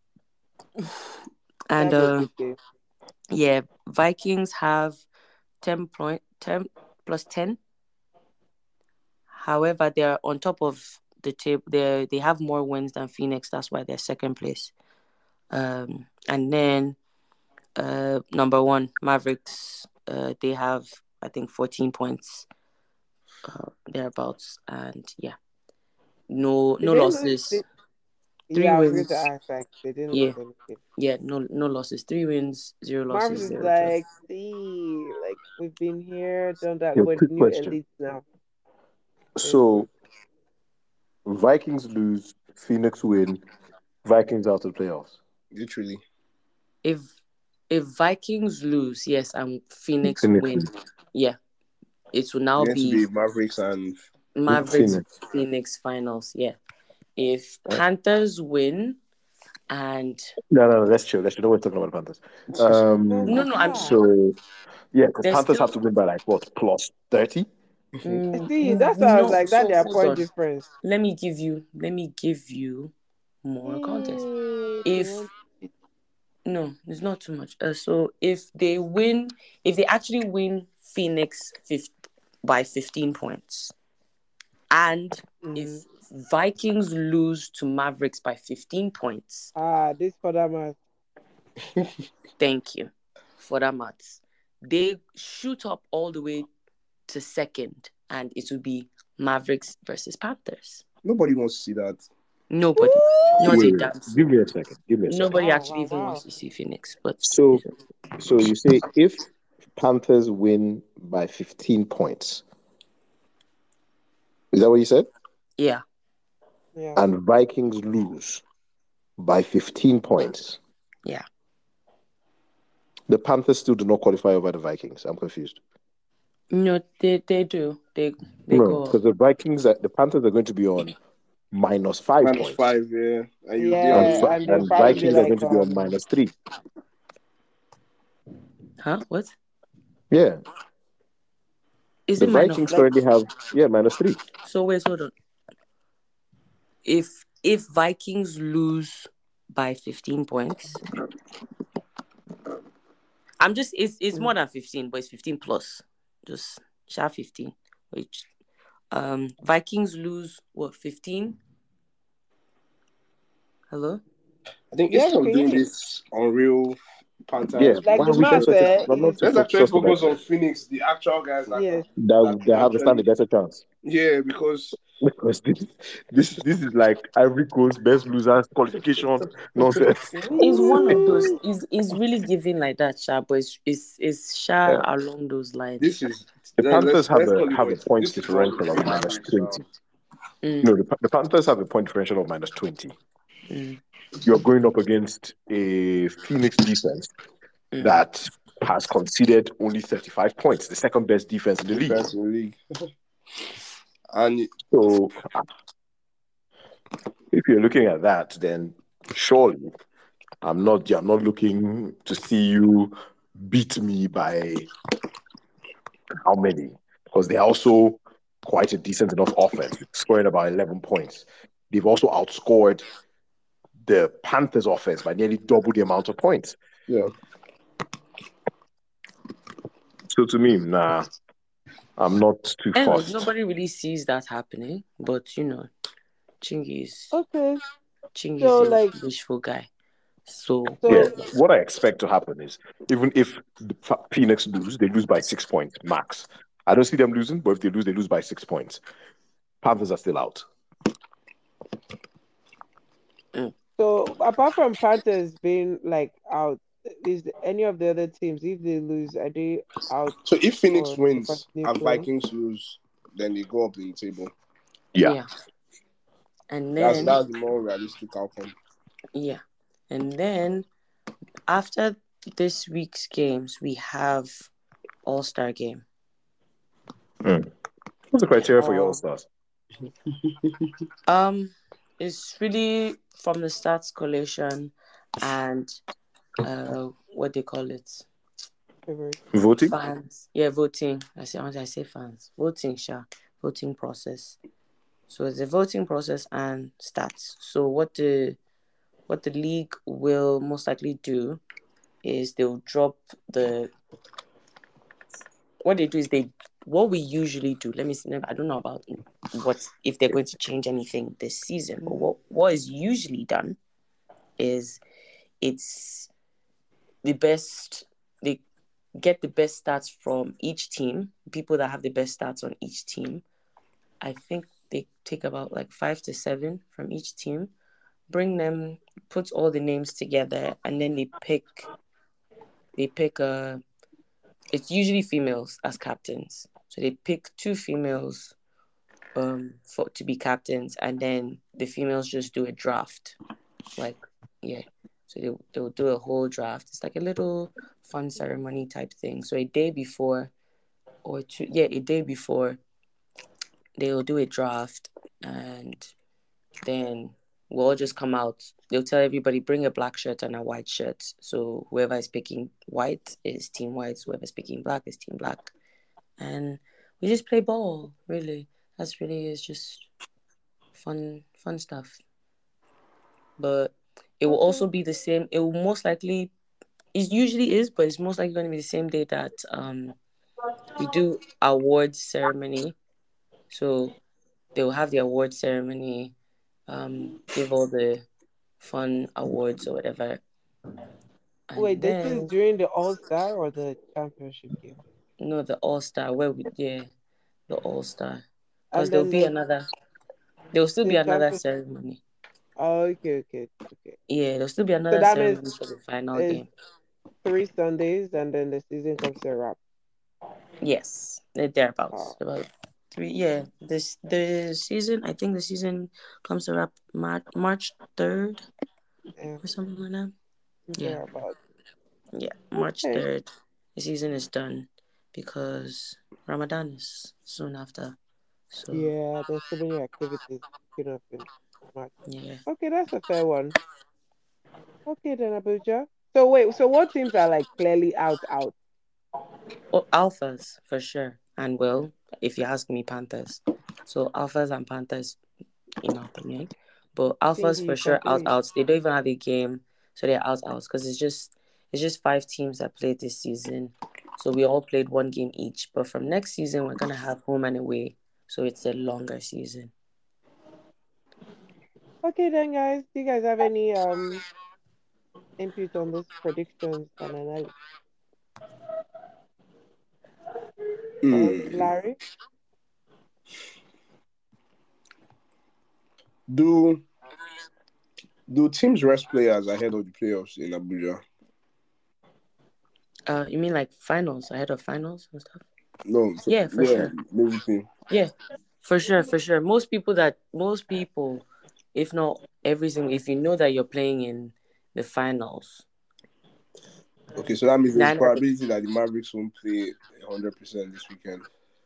And That's a good game. yeah, Vikings have 10 plus 10. However, they're on top of the table. They have more wins than Phoenix. That's why they're second place. And then number one, Mavericks, they have, I think, 14 points thereabouts. And yeah, no Did they lose? losses, three Yeah, I was going to wins. ask. Like, they didn't lose Yeah, anything. yeah, no losses, 3 wins, 0 losses, Marvel's is 0 draws. like, see, like we've been here, done that. Yo, We're quick new question. elites now. So Vikings lose, Phoenix win, Vikings out of the playoffs. Literally. If Vikings lose, yes, and Phoenix Phoenix win, yeah, it will now Meant to be be Mavericks and Mavericks Phoenix. Phoenix finals. Yeah, if Panthers win and No, let's chill. Don't we're talking about the Panthers. no, I'm So yeah, because there's Panthers have still to win by like what, plus 30? See, that's why I was no. like, that So their hold point on. difference. Let me give you more context. Hey, they If want no, it's not too much. So if they actually win Phoenix by 15 points, and if Vikings lose to Mavericks by 15 points, this for that man. thank you for that maths. They shoot up all the way to second and it will be Mavericks versus Panthers. Nobody wants to see that. Nobody, not a Wait, damn give soul. me a second. Give me a second. Nobody Wow, actually wow, even wow. wants to see Phoenix, but So, so you say if Panthers win by 15 points, is that what you said? yeah, Yeah. And Vikings lose by 15 points, yeah. the Panthers still do not qualify over the Vikings. I'm confused. No, they do. They No, go up. because the Panthers are going to be on -5 Minus points, 5, yeah. And they on and Yeah, and they'll and probably be Vikings are like, going to be on -3. Huh? What? Yeah, Is the it minus? Vikings Like, currently have -3. so wait, hold on. If Vikings lose by 15 points, I'm just it's more than 15, but it's 15 plus. Just sharp 15. Which Vikings lose what 15? Hello? I think yeah, instead we of can hear doing you. this Unreal Yeah, Panthers, Like why the are we math concentrating is, let's not actually just focus about on Phoenix, the actual guys yes. that that can have a stand a actually, better chance? yeah, because Because this is like Ivory Coast best losers qualification nonsense. It's one of those. Woo! Is really giving like that, Sha, but it's Sha Yeah. along those lines. this is The Panthers let's call it have a what point this is more differential of the Mavericks now. -20. Mm, No, the Panthers have a point differential of -20. mm, You're going up against a Phoenix defense mm. that has conceded only 35 points, the second best defense in the league. Defense in the league. And So if you're looking at that, then surely I'm not looking to see you beat me by how many? Because they're also quite a decent enough offense, scoring about 11 points. They've also outscored the Panthers offense by nearly double the amount of points. yeah, So to me, nah, I'm not too Anyways, fussed. nobody really sees that happening, but you know, Chingy Okay. is So a like, wishful guy. So Yeah, so what I expect to happen is even if the Phoenix lose, they lose by 6 points max. I don't see them losing, but if they lose by 6 points. Panthers are still out. so apart from Panthers being like out, is any of the other teams, if they lose, are they out so if Phoenix for to wins continue and playing? Vikings lose, then they go up the table. Yeah. yeah, and That's then the more realistic outcome. yeah, and then after this week's games, we have All-Star game. What's the criteria for your All Wow. Stars? It's really from the stats collation and what they call it, Favorite. Voting? fans. Yeah, voting. I say fans. Voting, sure. Voting process. So it's a voting process and stats. So what the league will most likely do is they'll drop the what they do is what we usually do. Let me see. I don't know about what if they're going to change anything this season, but what is usually done is it's the best. They get the best stats from each team. People that have the best stats on each team. I think they take about like 5 to 7 from each team, bring them, put all the names together, and then they pick it's usually females as captains. So they pick 2 females for to be captains, and then the females just do a draft. Like, yeah. So they'll do a whole draft. It's like a little fun ceremony type thing. So a day before a day before they'll do a draft, and then we'll all just come out. They'll tell everybody bring a black shirt and a white shirt. So whoever is picking white is team white. Whoever's picking black is team black. And we just play ball. Really, that's really is just fun stuff. But it will Okay. also be the same. It will most likely. It usually is, but it's most likely going to be the same day that we do awards ceremony. So they will have the award ceremony, give all the fun awards or whatever, Wait, and this is then during the All Star or the championship game? the All Star where we yeah the All-Star. Because And then there will still be the another champion. ceremony. Oh, okay. Yeah, there'll still be So another that means ceremony for the final it's game. 3 Sundays, and then the season comes to a wrap. Yes, they're Oh, thereabouts. About three. Yeah, the season. I think the season comes to wrap March 3rd yeah, or something like that. Yeah, thereabouts. yeah, March Okay. 3rd. The season is done because Ramadan is soon after. So Yeah, there's so many activities kicking up in March. yeah. Okay, that's a fair one. Okay, then Abuja. So wait, so what teams are like clearly out? Oh, alphas for sure, and well, if you ask me, Panthers. So alphas and Panthers, in my opinion, but alphas Stingy, for you sure complete. out. They don't even have a game, so they're out because it's just five teams that played this season. So we all played one game each. But from next season, we're gonna have home and away, so it's a longer season. Okay then, guys. Do you guys have any input on this predictions and analysis? Larry? Do teams rest players ahead of the playoffs in Abuja? You mean like finals ahead of finals and stuff? No, Yeah, for yeah, sure. everything. Yeah, for sure, for sure. Most people, if not every single, if you know that you're playing in the finals, Okay, so that means there's a 9 out of probability that the Mavericks won't play 100% this weekend.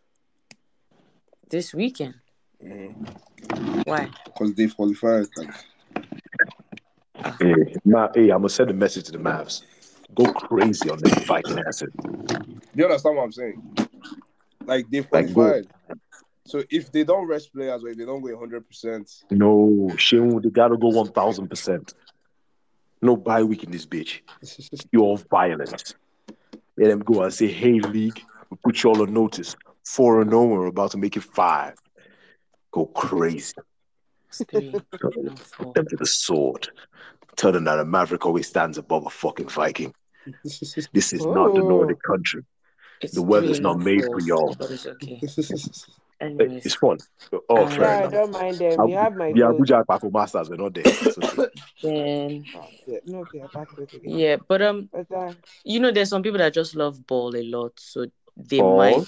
this weekend. Why? Because they've qualified. Like, Hey, I'm gonna send a message to the Mavs. Go crazy on them Viking asses. do you understand what I'm saying? Like, they've Like go. qualified. So if they don't rest players or if they don't go 100%, No, Shane, they gotta go 1000%. No bye week in this bitch. You're violence. Let them go and say, hey, league, we put you all on notice. 4-0, we're about to make it 5. Go crazy. It's 3, Put not 4. them to the sword. Tell them that a Maverick always stands above a fucking Viking. This is not the Oh, Nordic country. It's The 3, weather's not not made 4. for y'all. But it's okay. It's Anyways, fun. Oh, fair yeah, I enough. don't mind them. You have my The vote. Abuja Paco Masters were not there. It's okay. then Oh, no, they're back to it again. yeah, but there's some people that just love ball a lot, so they Ball,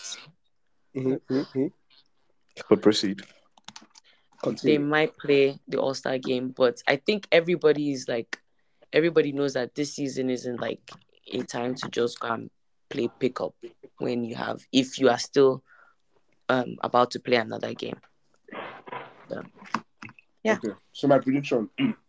but proceed. continue. might play the All-Star game, but I think everybody knows that this season isn't like a time to just go and play pickup if you are still about to play another game. So, yeah. Okay, so my prediction: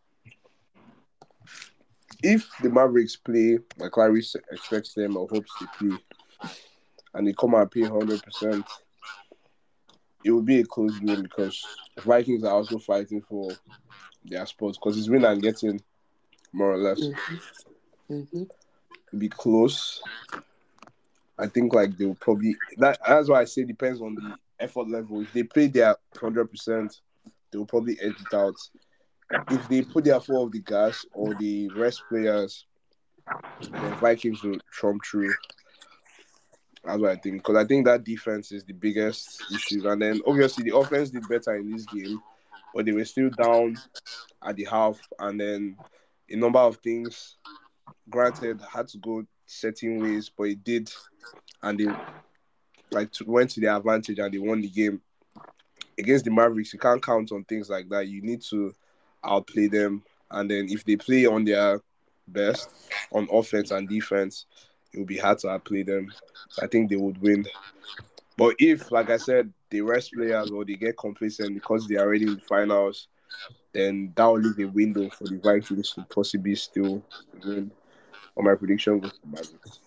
if the Mavericks play like Clarice expects them or hopes they play, and they come and play 100%, it will be a close game because Vikings are also fighting for their spots because it's win and getting more or less. Mm-hmm. It'll be close. I think like they will probably that's why I say depends on the effort level. If they play their 100%, they will probably edge it out. If they put their foot off the gas or the rest players, then Vikings will trump through. That's what I think. Because I think that defense is the biggest issue. And then obviously the offense did better in this game, but they were still down at the half. And then a number of things, granted, had to go certain ways, but it did. And they went to their advantage and they won the game. Against the Mavericks, you can't count on things like that. You need to outplay them. And then if they play on their best on offense and defense, it will be hard to outplay them. So I think they would win. But if, like I said, they rest players or they get complacent because they are already in the finals, then that will leave a window for the Vikings to possibly still win. Or my prediction goes to Mavericks.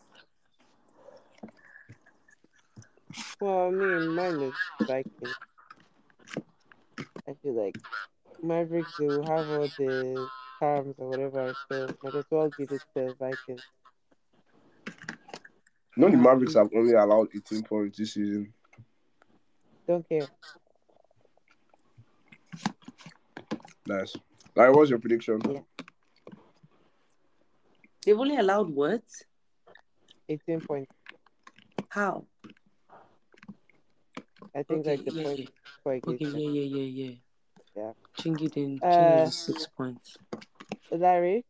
well, I mean, mine is Vikings. I feel like Mavericks, they will have all the charms or whatever, so might as well give it to Vikings. You know, the Mavericks Happy. have only allowed 18 points this season. Don't care. Nice. Like, what's your prediction? Yeah. They've only allowed what? 18 points. How? I think Okay, like the yeah, point yeah. for Okay, engagement. yeah. Yeah. Chingy Uh, did 6 points. Larry,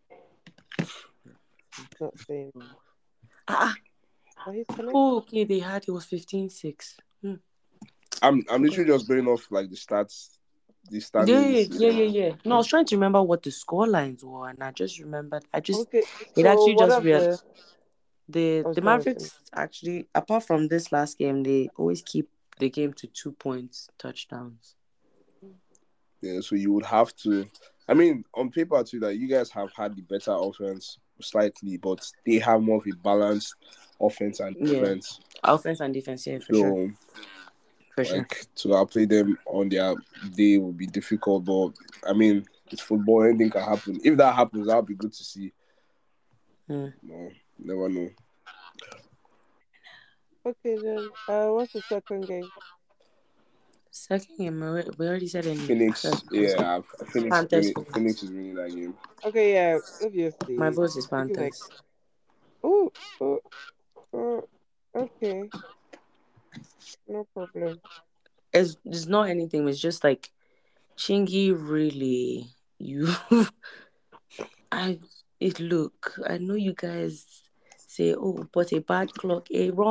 not saying, Ah, but he's oh, connected. okay, it was 15-6. I'm Okay. literally just going off like the Yeah, standing this season. yeah. No, I was trying to remember what the score lines were, and I just remembered. Okay, It so actually what just of real. the? Oh, The sorry, finish. Mavericks actually, apart from this last game, they always keep the game to 2 points touchdowns. Yeah, so you would have to. I mean, on paper too, that you guys have had the better offense slightly, but they have more of a balanced offense and Yeah, defense. offense and defense. Yeah, for sure, So, for sure. like to outplay them on their day will be difficult. But I mean, it's football; anything can happen. If that happens, that'll be good to see. Mm. No, never know. Okay then. What's the second game? Second game, we already said any Phoenix, first place. yeah, Panthers, Phoenix. Phoenix is winning that game. Okay, yeah, My obviously. vote is Looking like, Panthers. oh, oh, oh, okay, no problem. It's not anything. It's just like Chingy. Really, you. I it look. I know you guys say, oh, but a bad clock,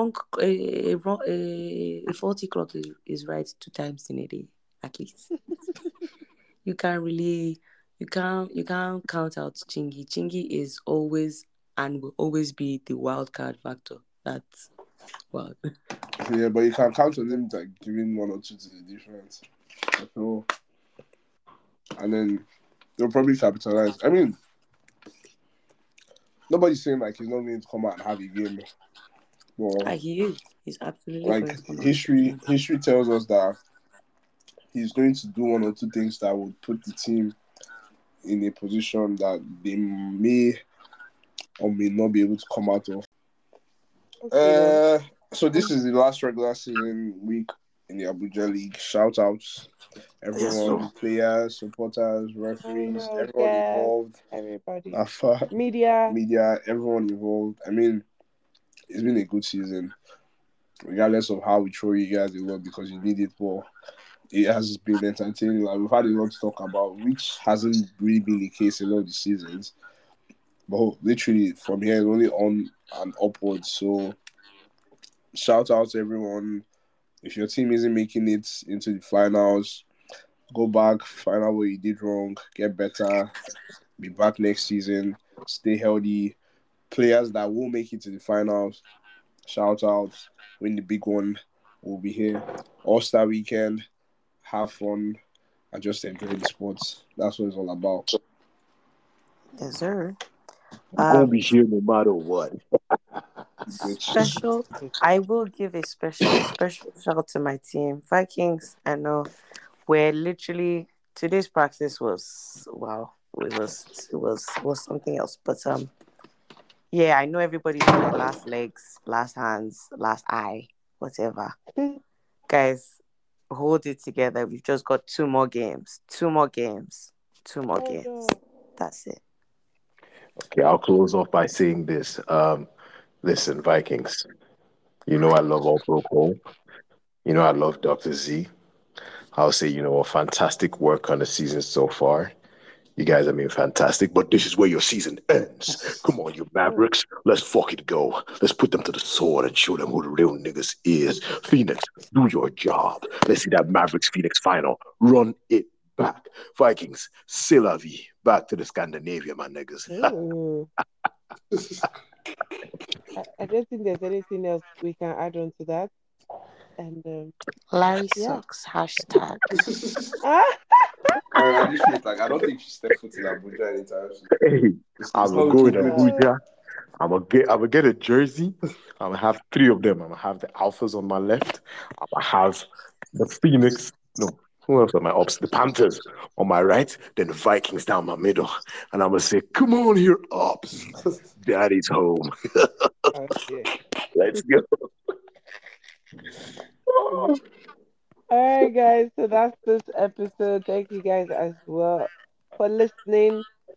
a faulty clock is right 2 times in a day at least. You can't really, you can't count out Chingy. Chingy is always and will always be the wild card factor. That's wild. Yeah, but you can count on them like giving one or two to the defense. So, and then they'll probably capitalize. I mean, nobody's saying like he's not going to come out and have a game. Well, He is. He's absolutely like going to come out. history tells us that he's going to do one or two things that would put the team in a position that they may or may not be able to come out of. Okay then. Uh, so this is the last regular season week in the Abuja League. Shout outs, Yes, so. everyone, players, supporters, I referees, know, everyone guys, involved, everybody, AFA, media. media, everyone involved. I mean, it's been a good season, regardless of how we throw you guys a lot because you need it. But it has been entertaining. Like we've had a lot to talk about, which hasn't really been the case in all the seasons. But literally from here, it's only on and upwards. So shout out to everyone. If your team isn't making it into the finals, go back, find out what you did wrong, get better, be back next season, stay healthy. Players that will make it to the finals, shout out, win the big one. We'll be here. All Star weekend, have fun, and just enjoy the sports. That's what it's all about. Yes, sir. I'm gonna Um, be here no matter what. Which special. I will give a special shout to my team, Vikings. I know we're literally today's practice was wow. It was something else. But yeah, I know everybody's on their last legs, last hands, last eye, whatever. Guys, hold it together. We've just got 2 more games. 2 more games. 2 more games. Oh That's it. Okay, I'll close off by saying this. Listen, Vikings. You know I love all Pro. You know I love Dr. Z. I'll say, fantastic work on the season so far. You guys have been fantastic, but this is where your season ends. Come on, you no. Mavericks. Let's fucking go. Let's put them to the sword and show them who the real niggas is. Phoenix, do your job. Let's see that Mavericks Phoenix final. Run it back. Vikings, c'est la vie. Back to the Scandinavia, my niggas. Ooh. I don't think there's anything else we can add on to that. And Larry yeah. sucks. Hashtag. Ah, I just feel like I don't think she stepped foot in Abuja anytime soon. Hey, It's I'm not gonna go in looking good. Abuja. I'm gonna get a jersey. I'm gonna have three of them. I'm gonna have the Alphas on my left. I'm gonna have the Phoenix. No, who else on my ops? The Panthers on my right. Then the Vikings down my middle. And I'm gonna say, "Come on here, ops. Daddy's home. oh dear. Let's go." All right, guys. So that's this episode. Thank you guys as well for listening.